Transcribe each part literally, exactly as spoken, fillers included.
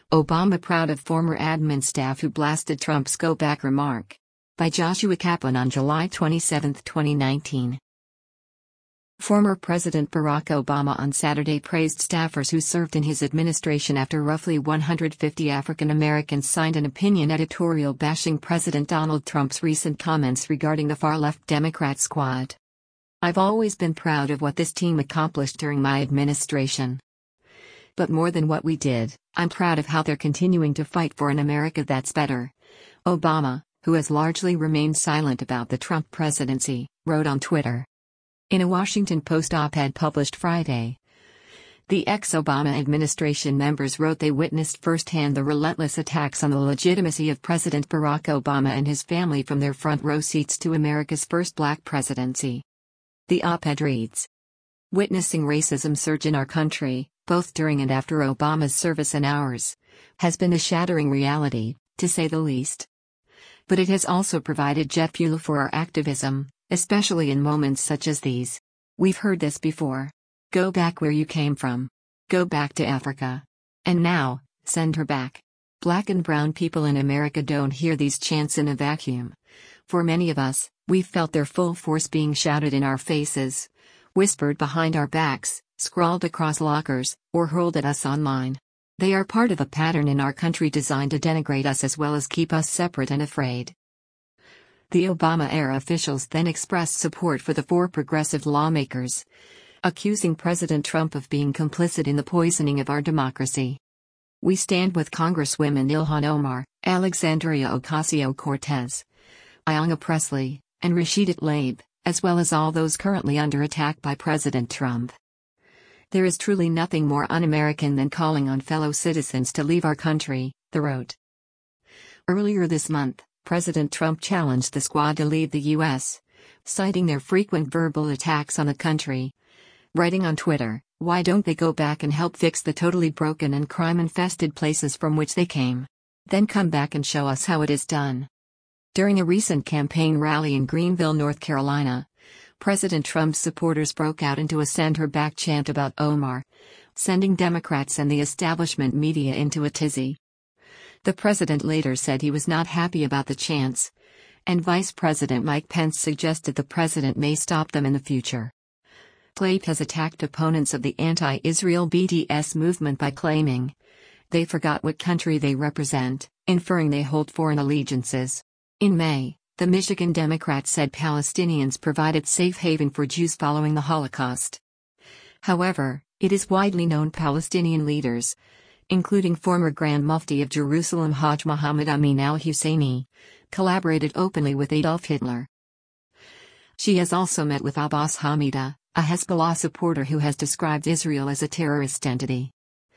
Obama proud of former admin staff who blasted Trump's Go Back remark. By Joshua Kaplan on July twenty-seventh, twenty nineteen. Former President Barack Obama on Saturday praised staffers who served in his administration after roughly one hundred fifty African Americans signed an opinion editorial bashing President Donald Trump's recent comments regarding the far-left Democrat squad. "I've always been proud of what this team accomplished during my administration. But more than what we did, I'm proud of how they're continuing to fight for an America that's better," Obama, who has largely remained silent about the Trump presidency, wrote on Twitter. In a Washington Post op-ed published Friday, the ex-Obama administration members wrote they witnessed firsthand the relentless attacks on the legitimacy of President Barack Obama and his family from their front row seats to America's first black presidency. The op-ed reads, "Witnessing racism surge in our country, both during and after Obama's service and ours, has been a shattering reality, to say the least. But it has also provided jet fuel for our activism, especially in moments such as these. We've heard this before. Go back where you came from. Go back to Africa. And now, send her back." Black and brown people in America don't hear these chants in a vacuum. For many of us, we've felt their full force being shouted in our faces, whispered behind our backs, scrawled across lockers, or hurled at us online. They are part of a pattern in our country designed to denigrate us as well as keep us separate and afraid. The Obama-era officials then expressed support for the four progressive lawmakers, accusing President Trump of being complicit in the poisoning of our democracy. "We stand with Congresswomen Ilhan Omar, Alexandria Ocasio-Cortez, Ayanna Pressley, and Rashida Tlaib, as well as all those currently under attack by President Trump. There is truly nothing more un-American than calling on fellow citizens to leave our country," they wrote. Earlier this month, President Trump challenged the squad to leave the U S, citing their frequent verbal attacks on the country. Writing on Twitter, "Why don't they go back and help fix the totally broken and crime-infested places from which they came? Then come back and show us how it is done." During a recent campaign rally in Greenville, North Carolina, President Trump's supporters broke out into a "send her back" chant about Omar, sending Democrats and the establishment media into a tizzy. The president later said he was not happy about the chants, and Vice President Mike Pence suggested the president may stop them in the future. Tlaib has attacked opponents of the anti-Israel B D S movement by claiming they forgot what country they represent, inferring they hold foreign allegiances. In May, the Michigan Democrat said Palestinians provided safe haven for Jews following the Holocaust. However, it is widely known Palestinian leaders, including former Grand Mufti of Jerusalem Hajj Muhammad Amin al-Husseini, collaborated openly with Adolf Hitler. She has also met with Abbas Hamida, a Hezbollah supporter who has described Israel as a terrorist entity.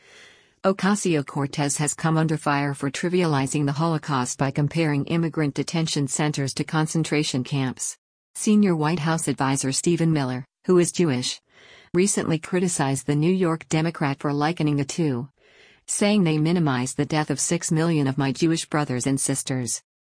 Ocasio-Cortez has come under fire for trivializing the Holocaust by comparing immigrant detention centers to concentration camps. Senior White House advisor Stephen Miller, who is Jewish, recently criticized the New York Democrat for likening the two, saying they minimize the death of six million of my Jewish brothers and sisters.